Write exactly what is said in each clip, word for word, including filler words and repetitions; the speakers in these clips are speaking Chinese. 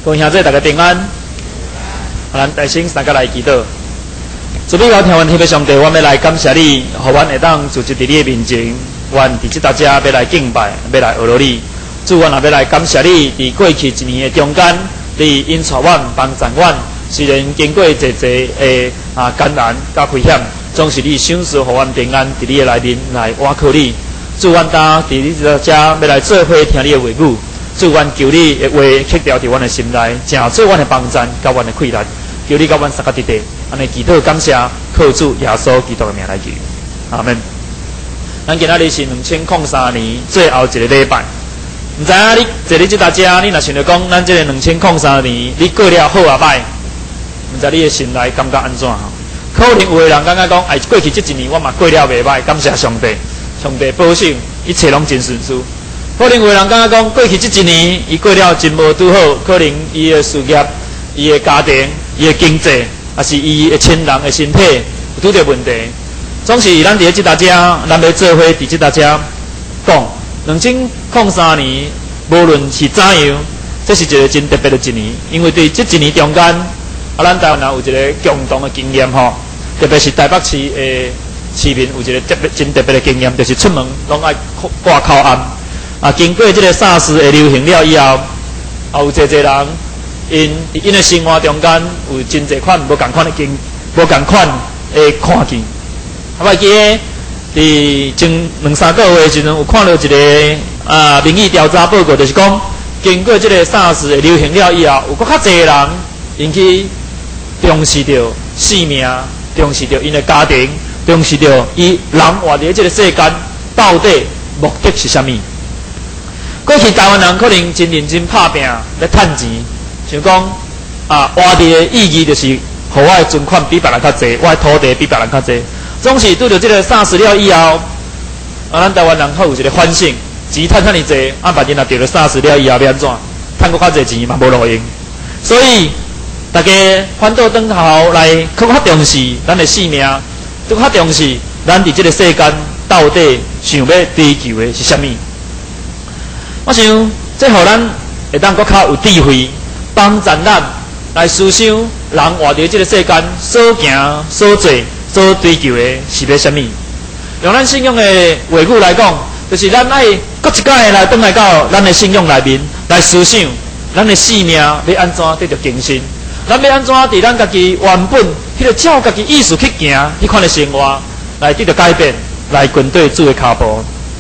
各位兄弟大家平安。咱大声大家来祈祷。主必高听完天父上帝，我们要来感谢你，互阮会当聚集伫你的面前。阮伫即搭遮要来敬拜，要来学罗你。主，阮也要来感谢你，伫过去一年的中间，你引带阮、帮助阮。虽然经过侪侪的啊艰难甲危险，总是你赏赐互阮平安，伫你的内面来倚靠你。主，阮当伫你即搭遮要来做伙听你的话语。主，阮求你的话刻掉伫阮的心内，成做阮的帮助，甲阮的困难。求你甲阮三个伫地，安尼祈祷感谢，靠主耶稣基督的名来求，阿门。咱今仔日是两千零三年最后一个礼拜，毋知影你坐你即搭遮，你若想着讲，咱即个两千零三年你过了好啊歹，毋知你的心内感觉安怎吼？可能有的人感觉讲，哎，过去即一年我嘛过了袂歹，感谢上帝，上帝保守，一切拢真顺遂。可能有的人感觉讲，过去即一年伊过了真无拄好，可能伊的事业、伊的家庭。伊的经济，也是伊的亲人的身体有拄着问题，总是咱伫即搭遮，咱要做伙伫即搭遮讲，两千零三年，无论是怎样，这是一个真特别的一年，因为对即一年中间，啊，咱台湾人有一个共同的经验吼，特别是台北市的市民有一个特别真特别的经验，就是出门拢爱挂口安，啊，经过即个 SARS 的流行了以后，也有侪侪人。因伫因的生活中间有真侪款无共款的经，无共款的看见。啊，我记得伫前两三个月时阵有看到一个啊民意调查报告，就是讲经过这个 SARS 的流行了以后，有搁较侪人引起重视着性命，重视着因的家庭，重视着伊人活伫这个世间到底目的是啥物？过去台湾人可能真认真拍拼来趁钱。想讲啊，活地的意义就是，互我的存款比别人较济，我的土地比别人较济。总是拄着这个 SARS 了以后，啊，咱台湾人较有一个反省，钱趁遐尼济，啊，别人若得了 SARS 了以后要安怎？趁搁较济钱嘛无路用。所以大家反倒转头来更较重视咱的性命，更较重视咱伫这个世间到底想要追求的是啥物？我想这互咱会当搁较有智慧。帮助咱来思想，人活伫这个世间所行、所做、所追求的是要什么？用咱信仰的话语来讲，就是咱爱各一摆来转来到咱的信仰内面来思想，咱的性命要安怎得到更新？咱要安怎伫咱家己原本迄个照家己意思去行，迄款的生活来得到改变，来跟对主的脚步。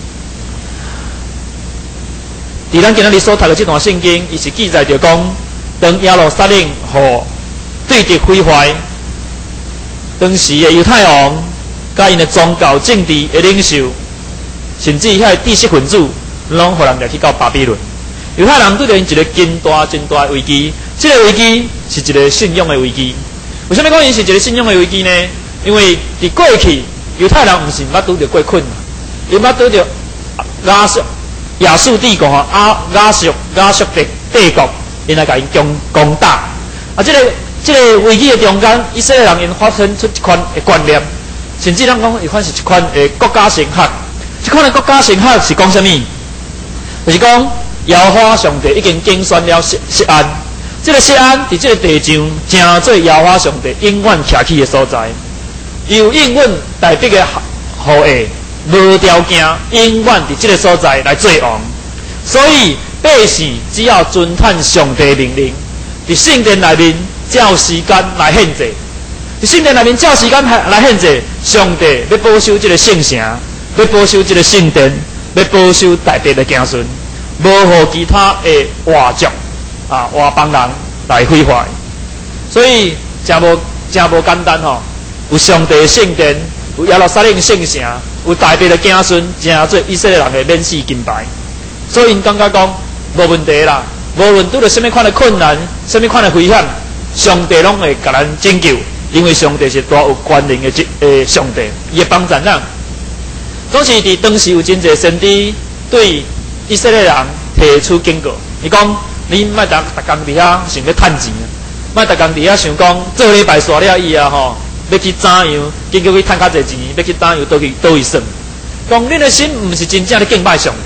伫咱今仔日所读的这段圣经，伊是记载着讲。当耶路撒冷互对敌毁坏，当时的犹太王甲因的宗教政治的领袖，甚至遐知识分子，拢互人掠去到巴比伦。犹太人对着因一个真大真大的危机，这个危机是一个信仰的危机。为什么讲因是一个信仰的危机呢？因为伫过去犹太人毋是捌拄着过困难，伊捌拄着亚述亚述帝国啊亚述亚述帝帝国。因来甲因攻攻打，啊！这个这个危机的中间，以色列人因发生出一款的观念，甚至咱讲伊款是一款的国家神学。这款的国家神学是讲什么？就是讲耶和华上帝已经竞选了锡锡安，这个锡安伫这个地上成做耶和华上帝永远徛起的所在，由永远代表的后裔无条件永远伫这个所在来做王，所以。百姓只要遵探上帝命令，伫圣殿内面照时间来献祭，伫圣殿内面照时间来献祭。上帝要保守这个圣城，要保守这个圣殿，要保守大地的子孙，无互其他的外族啊外邦人来毁坏。所以真无真无简单吼、哦，有上帝的圣殿，有耶路撒冷圣城，有大地的子孙，真做以色列人的免死金牌。所以因感觉讲。无问题啦，无论拄着什么款的困难、什么款的危险，上帝拢会甲咱拯救，因为上帝是大有权能的诶上帝，伊会帮助咱。总是伫当时有真侪先知对以色列人提出警告，伊讲：你莫逐逐工伫遐想要趁钱，莫逐工伫遐想讲做礼拜煞了以后吼，要去怎样，结果去趁较侪钱，要去怎样倒去倒去算。讲恁的心毋是真正咧敬拜上帝。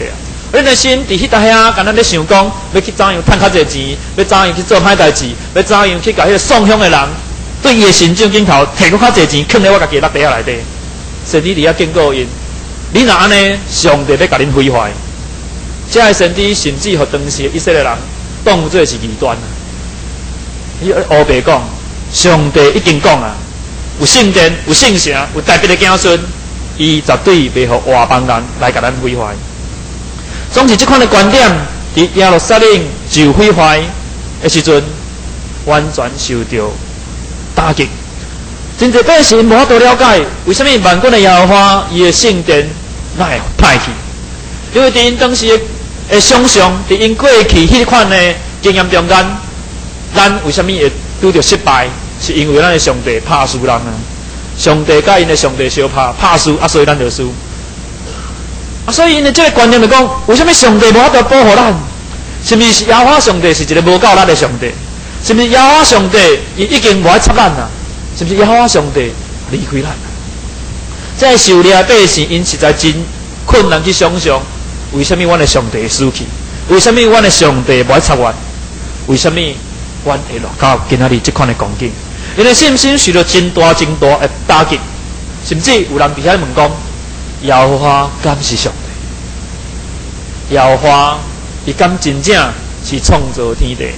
恁的心伫迄搭遐，敢若咧想讲，要去怎样赚较侪钱，要怎样去做歹代志，要怎样去甲迄个送香的人，对伊的心正镜头摕搁较侪钱，藏咧我家己的落地下内底。神弟伫遐警告因，你若安尼，上帝要甲恁毁坏。这个神弟甚至互当时以色列人当作是异端啊！伊黑白讲，上帝已经讲啊，有圣殿、有圣城、有特别的子孙，伊绝对袂互外邦人来甲咱毁坏。总是这款的观点，伫耶路撒冷受毁坏的时阵，完全受到打击。真侪百姓无法度了解，为什么万军的耶和华伊的圣殿哪会歹去？因为伫因当时的想象，伫因过去迄款的经验中间，咱为什么会拄着失败？是因为咱的上帝拍输人啊！上帝甲因的上帝相拍，拍输啊，所以咱就输。啊，所以因的这个观念就讲，为什么上帝无法度保护咱？是毋是耶和华上帝是一个无够力的上帝？是毋是耶和华上帝伊已经无爱插咱啊？是毋是耶和华上帝离开咱啊？这受掠百姓，因实在真困难去想象，为什么阮的上帝会死去？为什么阮的上帝无爱插阮？为什么阮会落到今仔日这款的光景？因为信心受到真大真大的打击，甚至有人伫遐问讲。耶和华敢是上帝？耶和华伊敢真正是创造天地？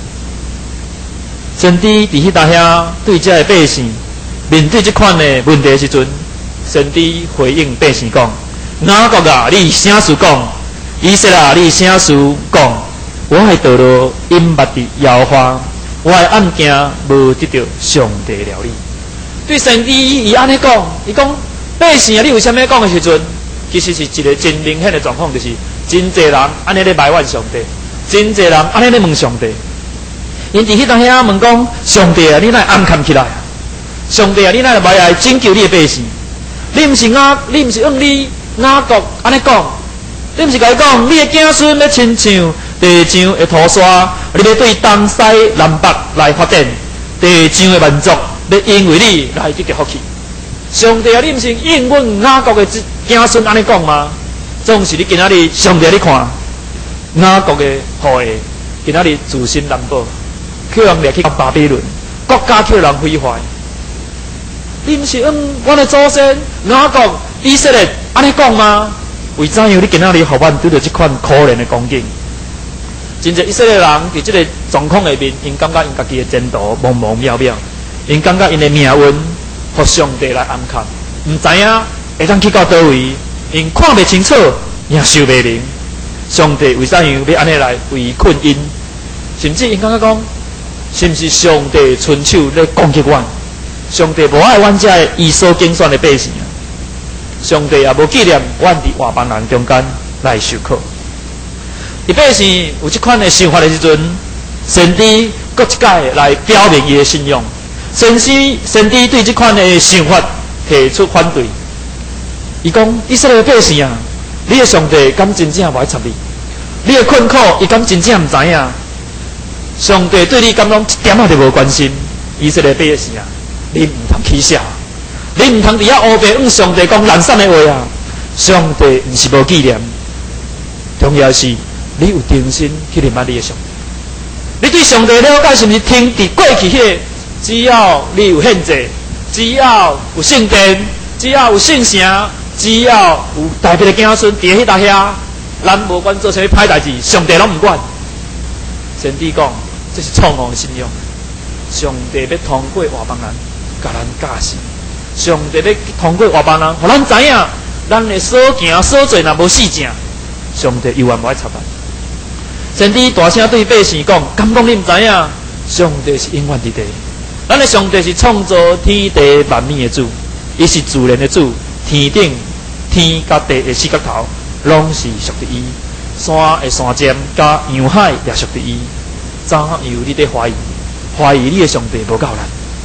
神伫伫迄搭遐对这个百姓面对这款的问题时阵，神伫回应百姓讲：雅各啊，你啥事讲？以色列啊，你啥事讲？我的道路因捌伫耶和华，我的案件无得到上帝了理。对神伫伊安尼讲，伊讲。百姓啊，你为什么讲的时阵，其实是一个真明显的状况，就是真侪人安尼咧埋怨上帝，真侪人安尼咧问上帝。因伫迄当遐问讲：上帝啊，你哪会暗藏起来？上帝啊，你哪会来拯救你的百姓？你毋是雅，你毋是用你雅各安尼讲，你毋是甲伊讲，你的子孙要亲像地上的土沙，你要对东西南北来发展，地上的民族要因为你来得到福气。上帝啊，你毋是应阮雅各的子孙安尼讲吗？总是你今仔日上帝你看，雅各的后裔今仔日自身难保，叫人掠去巴比伦，国家叫人毁坏。你毋是用阮的祖先雅各、以色列安尼讲吗？为怎样你今仔日互阮拄到这款可怜的光景？真侪以色列人伫这个状况里面，因感觉因家己的前途茫茫渺渺，因感觉因的命运。互上帝来安康，唔知影会当去到倒位，因看袂清楚，也受袂明。上帝为怎样要安尼来围困因？甚至因感觉讲，是毋是上帝伸手咧攻击阮？上帝无爱阮遮个伊所竞选的百姓啊！上帝也无纪念阮伫外邦人中间来受苦。伫百姓有即款的想法的时阵，神伫搁一届来表明伊的信仰。神师神弟对这款的想法提出反对，伊讲以色列百姓啊，你的上帝敢真正无爱插你？你的困苦，伊敢真正唔知影？上帝对你敢拢一点仔都无关心？以色列百姓啊，你唔通起笑，你唔通伫遐乌白向上帝讲懒散的话啊！上帝唔是无纪念，重要是你有定心去认识你的上帝。你对上帝了解是毋是听伫过去迄个？只要你有献祭，只要有圣殿，只要有圣城，只要有特别的子孙伫迄搭遐，咱无管做啥物歹代志，上帝拢唔管。神弟讲，这是错误的信仰。上帝要通过外邦人，甲咱教示；上帝要通过外邦人，互咱知影，咱的所行所做若无四正，上帝永远无爱插咱。神弟大声对百姓讲：，敢讲你唔知影？上帝是永远伫地。咱的上帝是创造天地万物的主，伊是自然的主，天顶、天甲地的四角头，拢是属于伊；山的山尖甲洋海也属于伊。怎样你在怀疑？怀疑你的上帝无够力？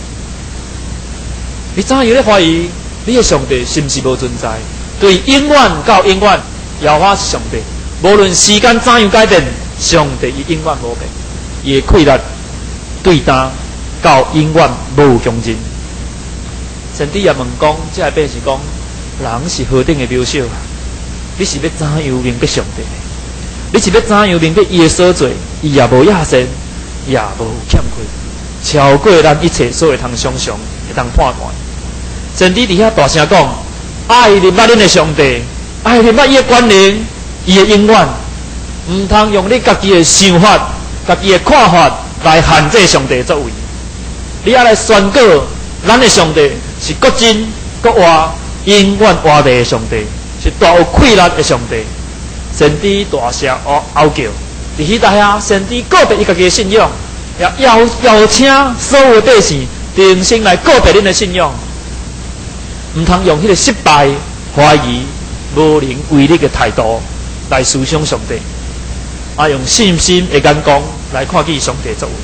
你怎样在怀疑你的上帝是毋是无存在？对永远到永远，耶和华是上帝，无论时间怎样改变，上帝伊永远无变，伊的气力对担。到永远无穷尽。神弟也问讲，这个百姓讲，人是何等的渺小啊！你是要怎样明白上帝？ 你是要怎样面对伊的所做，伊也无亚善，也无欠亏，超过咱一切所会通想象，会通判断。甚至伫遐大声讲，爱认捌恁的上帝，爱认捌伊的管理，伊的永远，毋通用你家己的想法、家己的看法来限制上帝作为。你要来宣告，咱的上帝是国真、国活、永远活地的上帝，是大有气力的上帝。甚至大声嗷嗷叫，伫迄搭遐，甚至告别伊家己的信仰，也邀邀请所有百姓定心来告别恁的信仰，毋通用迄个失败、怀疑、无能为力的态度来思想上帝，啊，用信心的眼光来看见上帝作为。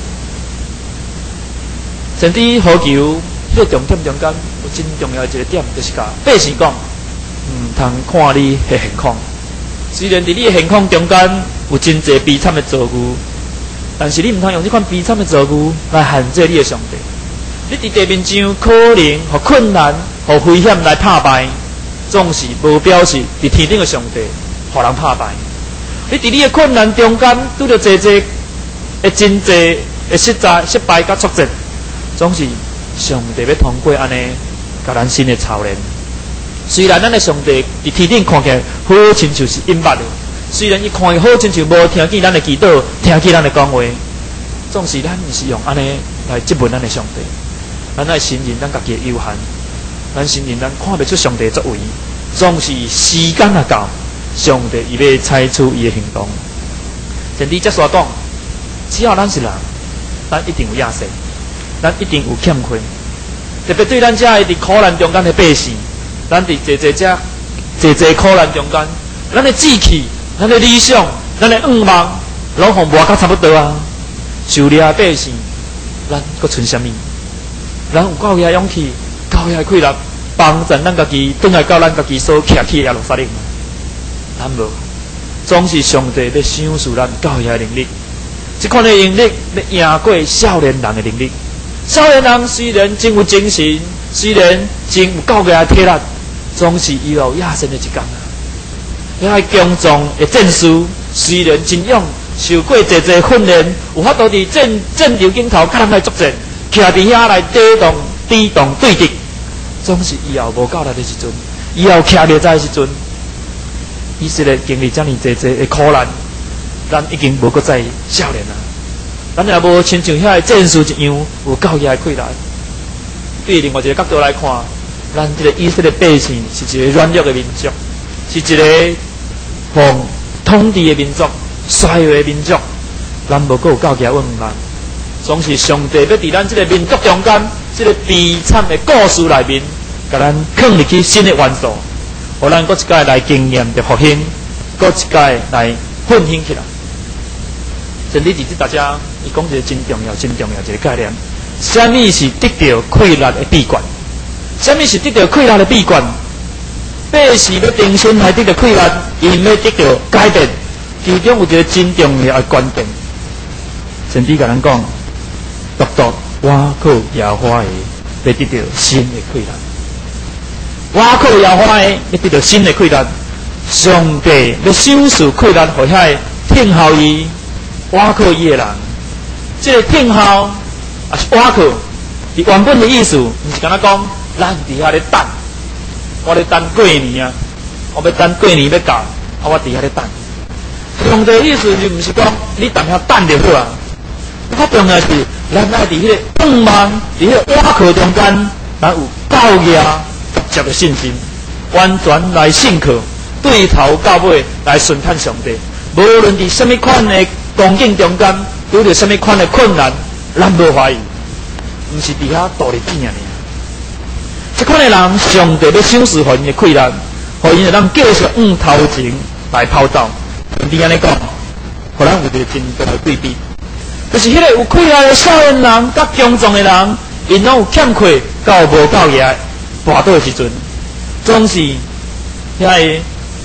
甚至呼求，迄个重点中间有真重要的一个点，就是甲百姓讲，毋通看你的现况。虽然伫你的现况中间有真侪悲惨的遭遇，但是你毋通用这款悲惨的遭遇来限制你的上帝。你伫地面上可能互困难、互危险来打败，总是无表示伫天顶的上帝互人打败。你伫你的困难中间拄着侪侪的真侪的失败、失败甲挫折，总是上帝要通过安尼甲咱新的操练。虽然咱的上帝伫天顶看起来好亲像是隐捌的，虽然伊看起好亲像无听见咱的祈祷，听见咱的讲话，总是咱毋是用安尼来质问咱的上帝。咱爱承认咱家己的有限，咱承认咱看袂出上帝作为，总是时间啊到，上帝伊要采取伊的行动。甚至则说讲，只要咱是人，咱一定有亚善，咱一定有欠亏，特别对咱遮伫苦难中间的百姓。咱伫坐坐遮，坐坐苦难中间，咱的志气、咱的理想、咱的愿望，拢互磨甲差不多啊。受掠百姓，咱搁剩啥物？咱有够遐勇气、够遐气力，帮助咱家己转来到咱家己所徛起的耶路撒冷。咱无，总是上帝要赏赐咱够遐能力。这款的能力要赢过少年人的能力。少年人虽然真有精神，虽然真有够个体力。总是伊有亚善的一天啊！遐强壮的战士，虽然真勇，受过侪侪训练，有法度伫战战场顶头甲人来作战，徛伫遐来抵挡、抵挡对敌。总是以后无够力的时阵，以后徛袂在的时阵，以色列经历遮尔侪侪的苦难，咱已经无搁再少年啊！咱也无亲像遐个战士一样，有够遐的气力。对另外一个角度来看。咱这个以色列百姓是一个软弱的民族，是一个奉统治的民族、衰弱的民族。咱无够有够强稳人，总是上帝要伫咱这个民族中间，这个悲惨的故事内面，甲咱放入去新的元素，互咱搁一届来经验着复兴，搁一届来奋兴起来。甚至伫这大家，伊讲一个真重要、真重要一个概念：什么是得到快乐的秘诀？什么是得到快乐的秘诀？百姓要定心来得到快乐，因要得到改变，其中有一个真重要的关键。甚至甲咱讲，独独我靠耶和华的，要得到新的快乐。我靠耶和华的，要得到新的快乐。上帝要赏赐快乐，互遐听候伊，我靠伊的人。这个听候也是我靠，伊原本的意思，毋是敢若讲。咱伫遐咧等，我咧等过年啊！我要等过年要到，啊，我伫遐咧等。上帝意思就毋是讲你等遐等就好啊。较重要是，咱爱伫迄个盼望，伫迄个倚靠中间，咱有够硬、笃实的信心，完全来信靠，对头到尾来顺探上帝。无论伫什么款的光景中间，遇到什么款的困难，咱无怀疑，毋是伫遐度日子尔。这款的人，上帝要赏赐互因的快乐，互因会当继续往头前来跑走。你安尼讲，互咱有一个真大的对比，就是迄个有快乐的少年人，甲强壮的人，因拢有欠缺，到无够嘢，跋倒的时阵，总是遐个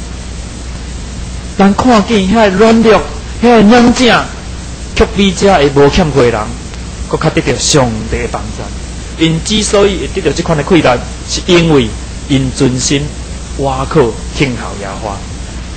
咱看见遐个软弱、遐个软正，却比遮会无欠缺的人，搁较得到上帝的帮助。因之所以会得到这款的快乐，是因为因存心倚靠听候耶和华。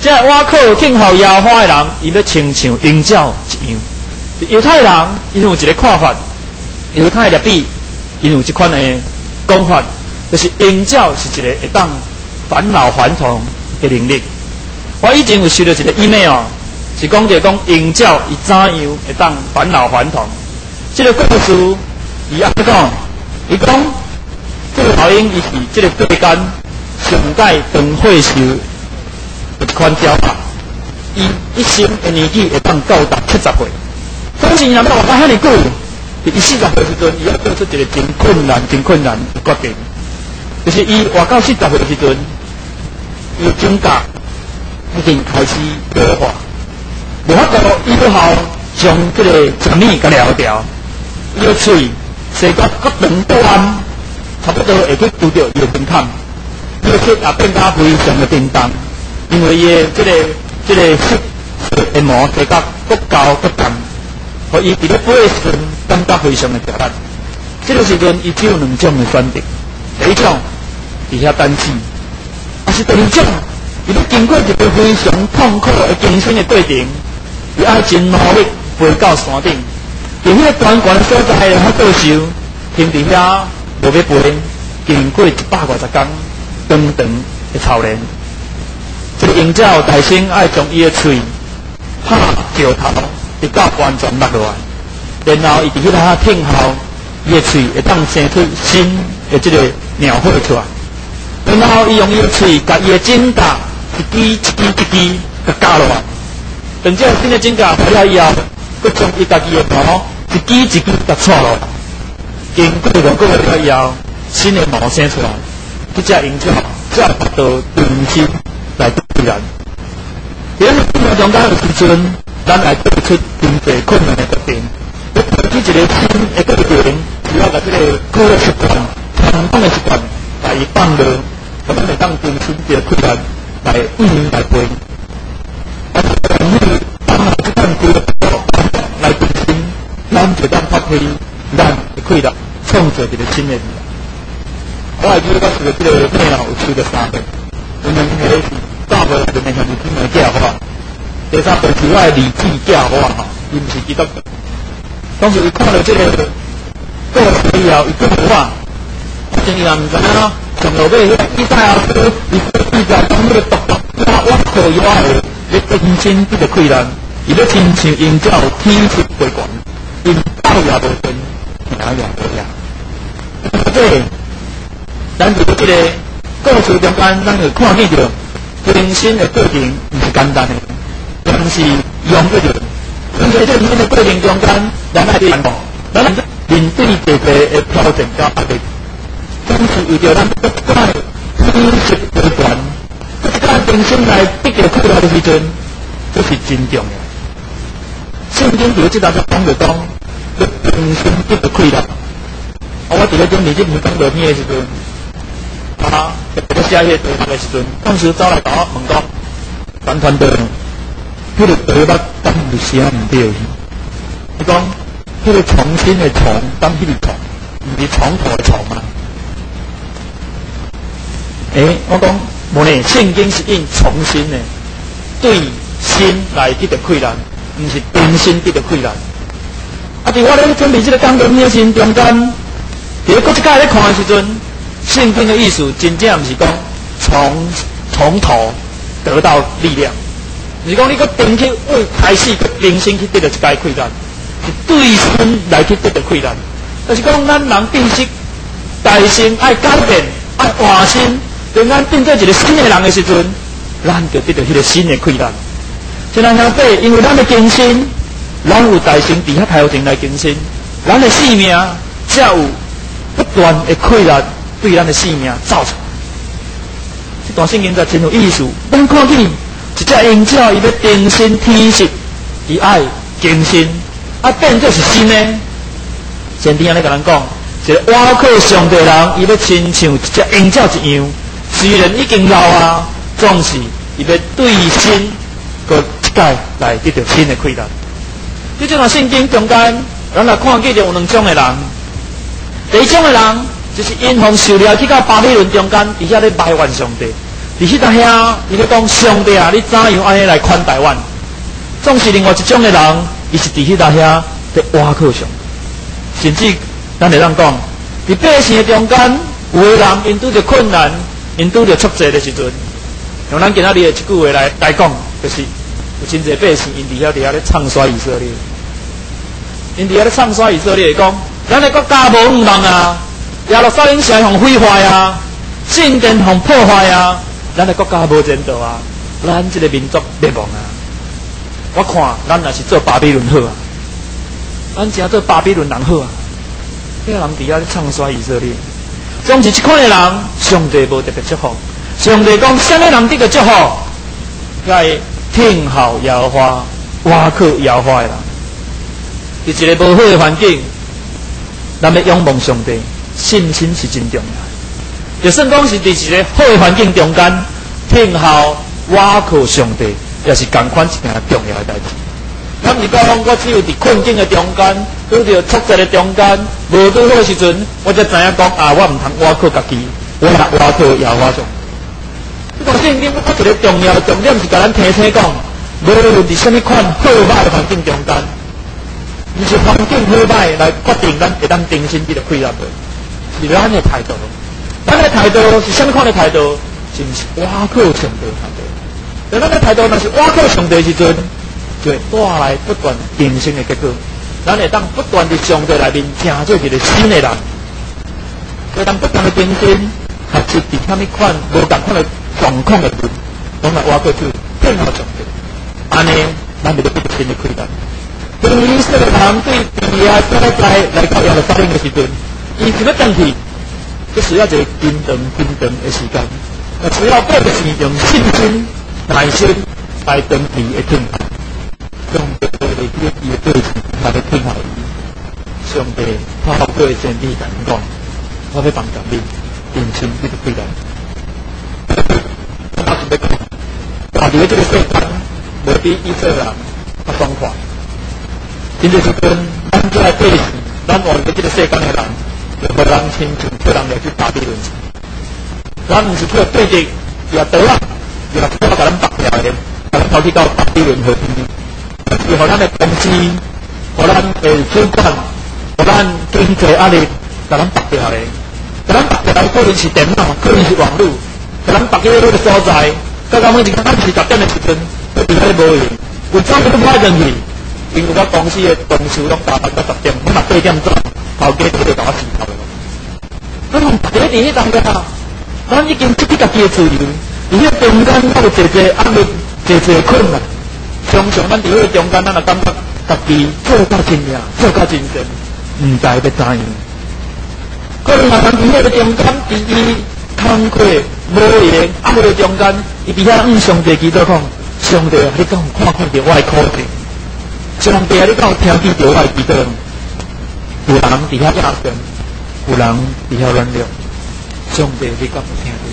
这瓦靠敬候耶和华的人，伊要亲像鹰鸟一样。犹太人因有一个看法，犹太入边因有一款的讲法，就是鹰鸟是一个会当返老还童的能力。我以前有收到一个 email， 是讲着讲鹰鸟伊怎样会当返老还童。这个故事伊安怎讲？伊讲这个老鹰伊是这个世间上界长岁数一款鸟吧，伊一生的年纪会当到达七十岁。当时人要活到遐尼久，伊四十岁时阵，伊要做出一个真困难、真困难的决定，就是伊活到四十岁时阵，伊指甲已经开始老化，无法度伊要好将这个前面给撩掉，伊个喙细到骨长短，差不多会去拄到伊个胸膛，伊个血也变甲非常的叮当，因为伊个这个这个血的膜细到骨高骨淡。互伊伫咧飞时阵感觉非常的挑战。这个时阵，伊只有两种的选择：第一种，伫遐等死；还是第二种，伊要经过一个非常痛苦的艰辛的过程，伊爱真努力飞到山顶，伫迄个悬悬所在遐倒受，停伫遐无要飞，经过一百五十天长长的操练。这个鹰鸟大声爱将伊的喙拍掉头。直到完全落落来，然后伊伫迄个挺后，伊个喙会当生出新的这个鸟血出来，然后伊用伊个喙甲伊个指甲一支一支一支甲夹落来，等这新的指甲回来以后，佮将伊家己个毛一支一支甲扯落来，经过两个月以后，新的毛生出来，这只鹰鸟才达到定心来对人。伫咱中间的时阵。咱来做出真侪困难的决定，要采取一个新的决定，只要把这个好的习惯、传统的习惯来放落，咁咱会当更新这个困难来应用来背。但是当你当下这款规个来更新，咱就当发挥咱的快乐，创造一个新的力量。我还记得当时这个内容有出的三个，我们迄个是大部分人向你听来讲好。第三本是我的理智教我哈，伊毋是基督徒。当时伊看到这个故事以后，伊讲我，反正伊也毋知影，上落尾迄伊在后头，伊伊在讲迄个独独，我我靠伊我的，你真心这个困难，伊要亲像鹰鸟天出飞悬，因斗也无分，赢也无赢。对，咱伫这个故事中间，咱就看见着更新的过程毋是简单的。但是用不着，因为这里面的过程中间，咱爱去看到，咱面对一个的挑战甲压力，总是为着咱不断天实不断，不断重新来得到快乐的时阵，这是真重要。圣经伫这当中讲着讲，要重新得到快乐。我伫咧讲日子唔讲落片的时阵，啊，在写迄个的时阵，当时走来甲我问讲，团团队。迄个台北当有写唔对去，伊讲迄个重新的重当迄个重，唔是从头的重吗？诶、欸，我讲无呢，圣经是用重新的对心来得到快乐，唔是重新得到快乐。啊！伫我咧准备这个讲论的时中间，伫咧搁一届咧看的时阵，圣经的意思真正唔是讲从从头得到力量。是讲你个重去为开始个重新去得到一个快乐，是对身来去得到快乐。就是讲咱人变成大心爱改变，爱换新，当咱变做一个新的人的时阵，咱就得到迄个新的快乐。虽然相对，因为咱的更新，咱有大心伫遐头前来更新，咱的生命才有不断的快乐对咱的生命造出来。这段圣经才真有意思，咱看见。一只鹰鸟，伊要重新天实，伊爱更新，啊变做是新的。圣经安尼甲咱讲，一个倚靠上帝的人，伊要亲像一只鹰鸟一样，虽然已经老啊，总是伊要对新，个一届来得到新的快乐。在这段圣经中间，咱来看见着有两种的人。第一种的人，就是因奉受了去到巴比伦中间，伫遐咧埋怨上帝。 伫迄搭遐，伊咧讲上帝啊，你怎样安尼来款待阮？总是另外一种的人，伊是伫迄搭遐伫挖靠上，甚至咱会当讲，伫百姓的中间，有的人因拄着困难，因拄着挫折的时阵，用咱今仔日的一句话来来讲，就是有真侪百姓因伫遐伫遐咧唱衰以色列，因伫遐咧唱衰以色列，讲咱的国家无毋望啊，耶路撒冷城互毁坏啊，圣殿互破坏啊，咱的国家无前途啊，咱这个民族灭亡啊。我看咱若是做巴比伦好啊，咱真做巴比伦人好啊。迄个人伫遐咧唱衰以色列，总是即款的人，上帝无特别祝福。上帝讲，什么人得到祝福？该听候耶和华，挖靠耶和华的人。伫一个无好的环境，咱要仰望上帝，信心是真重要。就算讲是伫一个好的环境中间，听候挖靠上帝。也是同款一件重要的代志。咱如果讲我只有伫困境的中间，拄着挫折的中间，无拄好的时阵，我才知影讲啊，我唔通挖靠家己，我挖靠耶和华上。这个圣经我一个重要的重点是甲咱提醒讲，无论伫什么款好歹的环境中间，毋是环境好歹来决定咱会当定心这个开纳的，是咱的态度。咱的态度是什么款的态度？就是挖靠上帝的态度。但咱的态度若是挖靠上帝时阵，就会带来不断定心的结果。咱会当不断伫上帝内面成做一个新的人，会当不断的更新，学习伫什么款无同款的状况的人，拢来挖靠去配合上帝。安尼，咱就得得新的开展。对以色列人对地啊，在来来到耶路撒冷的时阵，伊是要登去，就需要一个真长真长的时间。那只要百姓用信心。耐心来等你的听候，上帝的这个伊的对象，来的听候伊。上帝透过先知甲咱讲，我要帮助你，定心你就开展。我是要讲，大伫这个世间，无比以色列人较爽快。真就是讲，咱这来对视，咱活在这个世间的人，就互人亲像叫人来去巴比伦城。咱毋是去对敌，也倒啊。就甲我甲咱绑起来的，甲咱抛弃到巴比伦和平，就互咱的公司，互咱的主管，互咱经济压力，甲咱绑起来的，甲咱绑起来可能是电脑，可能是网络，甲咱绑起来迄个所在，到到每一天咱是十点的时阵，都伫遐无用，有早都歹进去，因为我公司的同事拢加班到十点，我嘛八点钟，头家就甲我辞头了。我讲大家伫迄当中啊，咱已经失去家己的自由。伫迄中间，我有侪侪压力，侪侪困难。常常咱伫迄中间，咱也感觉家己做到真命，做到真神，毋知要怎样。可能啊，咱伫迄个中间，伫伊慷慨无言压力的中间，伊伫遐向上帝祈祷讲：上帝啊，你敢有看看到我的苦情？上帝啊，你敢有听见到我的祈祷？有人伫遐压伤，有人伫遐软弱，上帝你敢有听到？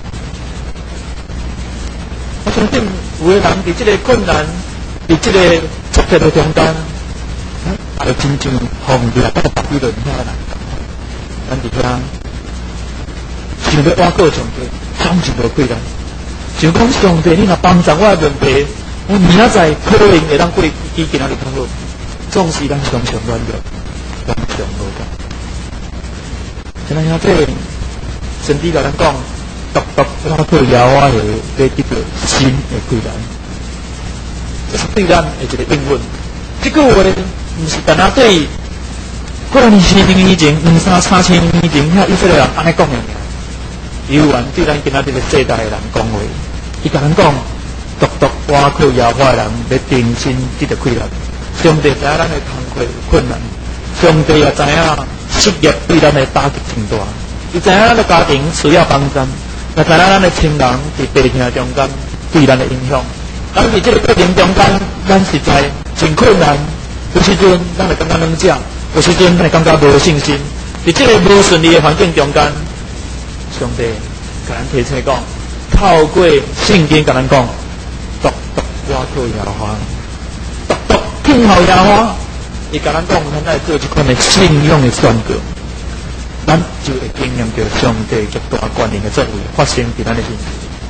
我相信有的人伫这个困难，伫这个挫折的中间，啊，就真正放入来到巴比伦遐人，咱伫遐想要挖靠上帝，总是无几难。想讲上帝，你若帮助我的问题，我明仔载可能会当过比今仔日较好。总是咱常常软弱，常常无力。像咱遐这神弟甲咱讲。独独挖靠耶和华的，得得到新的贵人，这是对咱的一个应允。这句话毋是单单对过两年前以前、两三三千年以前遐以色列人安尼讲的，有缘对咱今仔日个世代的人讲话。伊甲咱讲，独独挖靠耶和华的人，要定心得到贵人。上帝知影咱的坎坷困难，上帝也知影失业对咱的打击真大，伊知影咱的家庭需要帮助。也知影咱的亲人伫地兄中间对咱的影响，咱伫这个过程中间，咱实在真困难。有时阵咱会感觉软弱，有时阵咱会感觉无信心。伫这个无顺利的环境中间，上帝甲咱提醒讲，透过圣经甲咱讲，独独挖靠耶和华，独独听候耶和华。伊甲咱讲，咱来做一款的信仰的宣告。咱就会经验到上帝极大关联的作为发生伫咱的身上。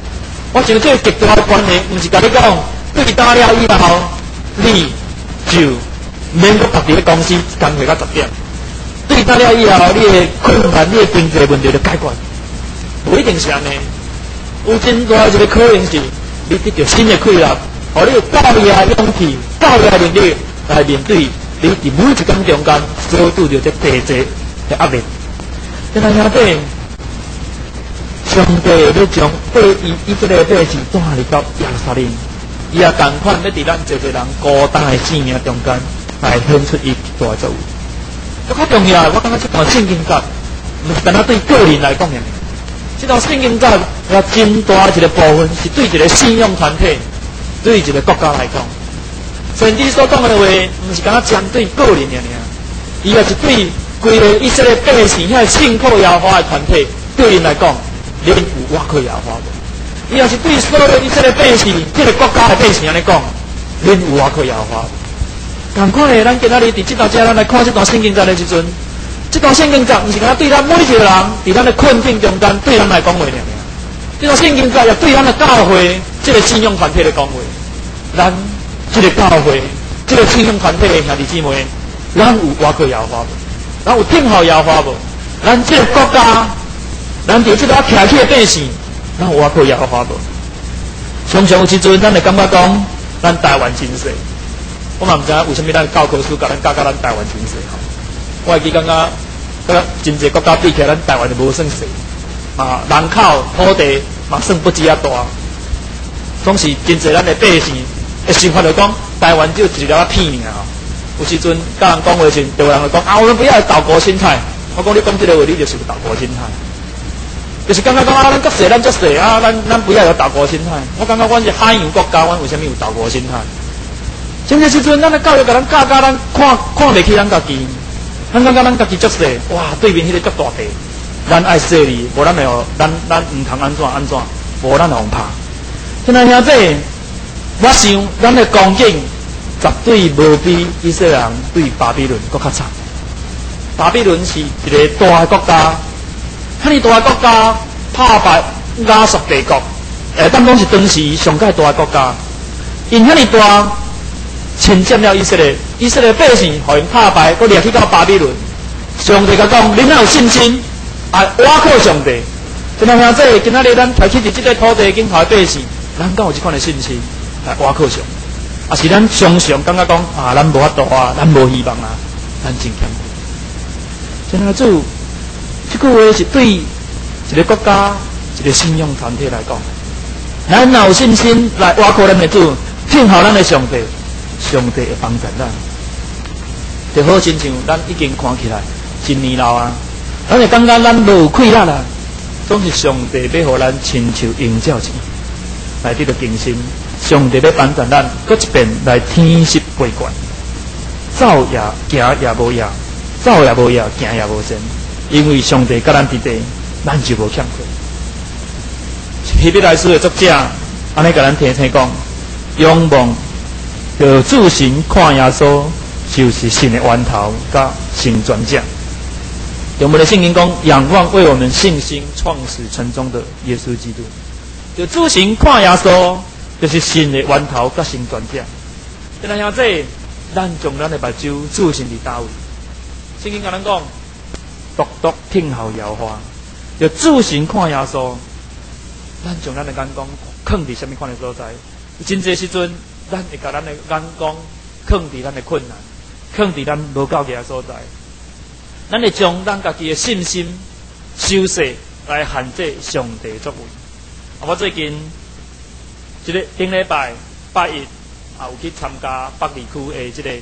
我觉得这个极大的关系，不是甲你讲，对打了以后，你就免搁白伫咧公司工会到十点。对打了以后，你的困难、你的经济问题就解决。不一定是安尼，有真大一个可能是，你得到新的开朗，互你有够业的勇气、够业的能力来面对你伫每一工中间所拄着这地济的压力。现在兄弟。上帝要将对伊伊这个百姓带入到耶路撒冷，伊也同款要伫咱一个人孤单的生命中间来显出伊大作为。更较重要，我感觉这段圣经节，唔是单单对个人来讲尔，这段圣经节也真大一个部分是对一个信仰团体、对一个国家来讲。甚至所讲的话，唔是单单针对个人尔，伊也是对规个以色列百姓遐信靠耶和华的团体，个人来讲。恁有我可以耶和华无？伊也是对所有以色列百姓、这个国家的百姓安尼讲，恁有我可以耶和华无？同款的，咱今仔日伫这道遮，咱来看这段圣经节的时阵，这段圣经节毋是讲对咱每一个人伫咱的困境中间对咱来讲话尔。这段圣经节也对咱的教会、这个信仰团体来讲话。咱这个教会、这个信仰团体的兄弟姊妹，咱有我可以耶和华无？咱有听候耶和华无？咱这个国家。咱伫即个徛起的百姓，咱有我可以耶和华无？常常有时阵，咱会感觉讲，咱台湾真细。我嘛毋知影为虾米咱教科书甲咱教教咱台湾真细吼。我会记感觉，甲真济国家比起来，咱台湾就无算细。啊，人口、土地嘛算不止啊大。总是真济咱的百姓会想法就讲，台湾只有一条啊片尔吼。有时阵甲人讲话时，就有人会讲啊，我们不要有岛国心态。我讲你讲这个话，你就是有岛国心态。就是感觉讲啊，咱较细，咱较细啊，咱咱不要有岛国心态。我感觉阮是海洋国家，阮为虾米有岛国心态？真个时阵，咱的教育甲咱教教咱看看袂起咱家己，咱感觉咱家己足细，哇，对面迄个足大地，咱爱势力，无咱会互咱咱毋通安怎安怎，无咱互拍。现在兄弟，我想咱的光景绝对无比以色列人对巴比伦搁较惨。巴比伦是一个大的国家。遐尼大个国家打败亚述帝国，诶，当讲是当时上界大个国家。因遐尼大侵占了以色列，以色列百姓互因打败，搁掠去到巴比伦。上帝甲讲：恁若有信心，啊，我靠上帝。今仔兄弟，今仔日咱抬起伫即个土地，经头百姓，咱敢有即款的信心来我靠上？啊，是咱常常感觉讲啊，咱无法度啊，咱无希望啊，咱真欠。今仔主。这句话是对一个国家、一个信仰团体来讲，咱若有信心来挖靠咱的主，听候咱的上帝，上帝会帮助咱。就好亲像咱已经看起来一年了啊，咱会感觉咱无有气力啦，总是上帝要互咱亲像鹰照一样来得到更新。上帝要帮助咱，搁一遍来天失归冠，走也行也无厌，走也无厌，行也无成。因为上帝甲咱伫地，咱就无欠亏。希伯来书的作者安尼甲咱提醒讲，仰望着主神看耶稣，就是神的源头甲成全者。我们的圣经讲，仰望为我们信心创始成终的耶稣基督。就主神看耶稣，就是神的源头甲成全者。现在兄弟，咱将咱的目睭主神伫叨位？圣经甲咱讲。独独听候耶和华，就自行看耶稣。咱将咱的眼光放伫什么款的所在？真济时阵，咱会甲咱的眼光放伫咱的困难，放伫咱无够嘅所在。咱会将咱家己的信心修饰来限制上帝作为。啊，我最近一个顶礼拜八一啊，有去参加北里区的这个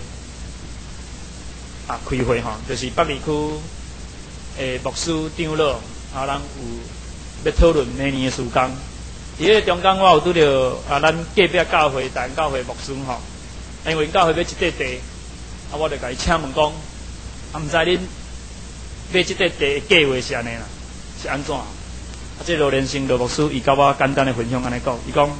啊开会吼，就是北里区。诶，牧师长老，啊，咱有要讨论明年的事工。伫迄个中间，我有拄着啊，咱隔壁教会、大教会牧师吼，因为教会要一块地，啊，我就甲伊请问讲，啊，毋知恁买即块地的计划是安尼啦，是安怎？啊，这罗连生罗牧师伊甲我简单的分享安尼讲，伊讲，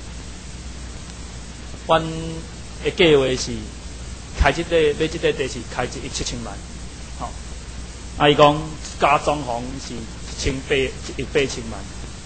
阮的计划是开即块买即块地是开一亿七千万，吼。啊！伊讲加装潢是一千八一亿八千万，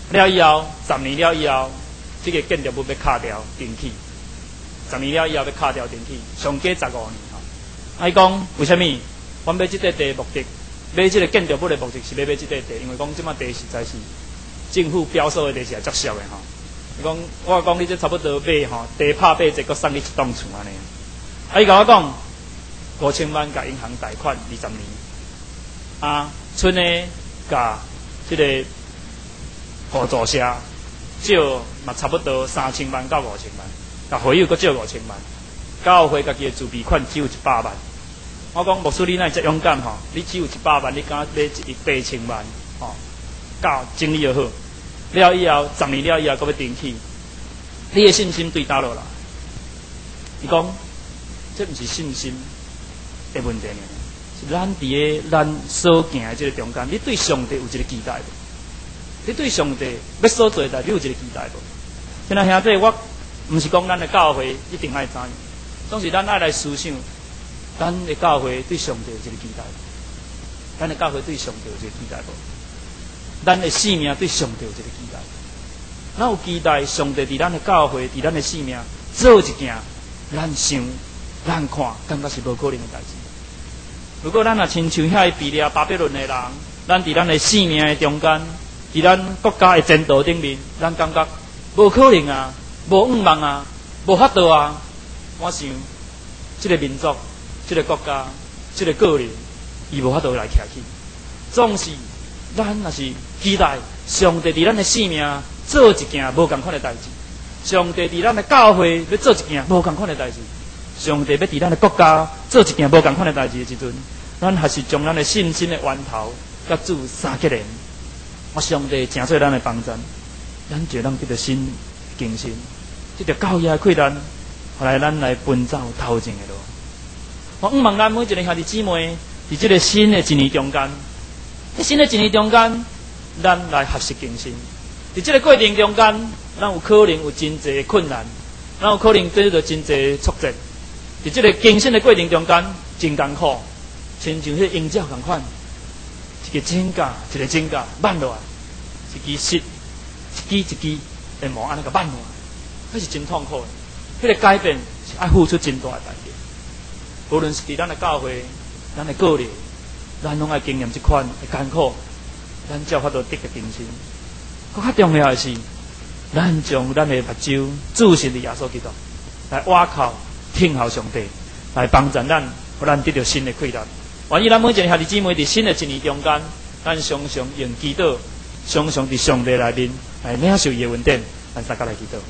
了以后，十年了以后，这个建筑物要卡掉停起。十年了以后要卡掉停起，上加十五年吼。啊，伊讲为虾米？阮买这块地目的，买这个建筑物的目的是要买这块地，因为讲即马地实在是政府标售的地是也足俗的吼。伊讲，我讲你这差不多买吼，地拍八折，搁送你一栋厝安尼。啊，伊甲我讲五千万甲银行贷款二十年，啊，剩的甲这个合作社借嘛差不多三千万到五千万，甲回有搁借五千万，到回家己的自备款只有一百万。我讲牧师你哪会遮勇敢吼？你只有一百万，你敢买一八千万吼？搞整理就好。了以后，十年了以后，搁要停起，你的信心对倒落啦。伊讲，这毋是信心的问题呢，是咱伫个咱所行的这个中间，你对上帝有一个期待无？你对上帝要所做的代，你有一个期待无？现在兄弟，我毋是讲咱的教会一定爱知，总是咱爱来思想，咱的教会对上帝有一个期待，咱的教会对上帝有一个期待无？咱的性命对上帝有一个期待，咱有期待上帝伫咱的教会、伫咱的性命做一件咱想、咱看，感觉是无可能的代志。如果咱也亲像遐比掠巴比伦的人，咱伫咱的性命的中间，伫咱国家的前途顶面，咱感觉无可能啊，无愿望啊，无法度啊。我想，这个民族、这个国家、这个个人，伊无法度来徛起，总是。咱也是期待上帝伫咱的性命做一件无共款的代志，上帝伫咱的教会要做一件无共款的代志，上帝要伫咱的国家做一件无共款的代志的时阵，咱还是将咱的信心的源头甲主三结连。我上帝诚做咱的帮助，咱就当得到新更新，得到教义的溃烂，后来咱来奔走头前的路。我希望咱每一个兄弟姊妹伫这个新的一年中间。在新的一年中间，咱来学习更新。在这个过程中间，咱有可能有真侪的困难，咱有可能对着真侪的挫折。在这个更新的过程中间，真艰苦，亲像迄鹰鸟同款，一个指甲一个指甲挽落来，一支丝一支一支的毛安尼个挽落来，那是真痛苦的。迄、那个改变是爱付出真大的代价。无论是伫咱的教会，咱的个人。咱拢爱经验这款的艰苦，咱才有法度得个更新。更较重要的是，咱将咱的目睭注视伫耶稣基督，来倚靠、听候上帝，来帮助咱，互咱得到新的快乐。愿意咱每一个兄弟姊妹伫新的一年中间，咱常常用祈祷，常常伫上帝内面来领受伊的恩典，咱大家来祈祷。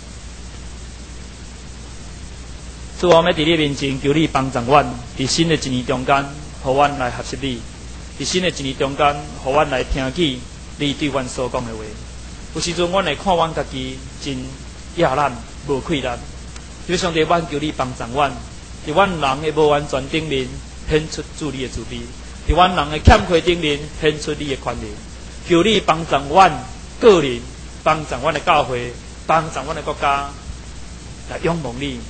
主，我们伫你面前求你帮助阮，伫新的一年中间。互阮来学习你，伫新的一年中间，互阮来听起你对阮所讲的话。有时阵，阮会看阮家己真野懒、无气力。就上帝，阮求你帮助阮，伫阮人的无完全顶面显出主你的慈悲，伫阮人的欠缺顶面显出你的宽容。求你帮助阮个人，帮助阮的教会，帮助阮的国家，来仰望你。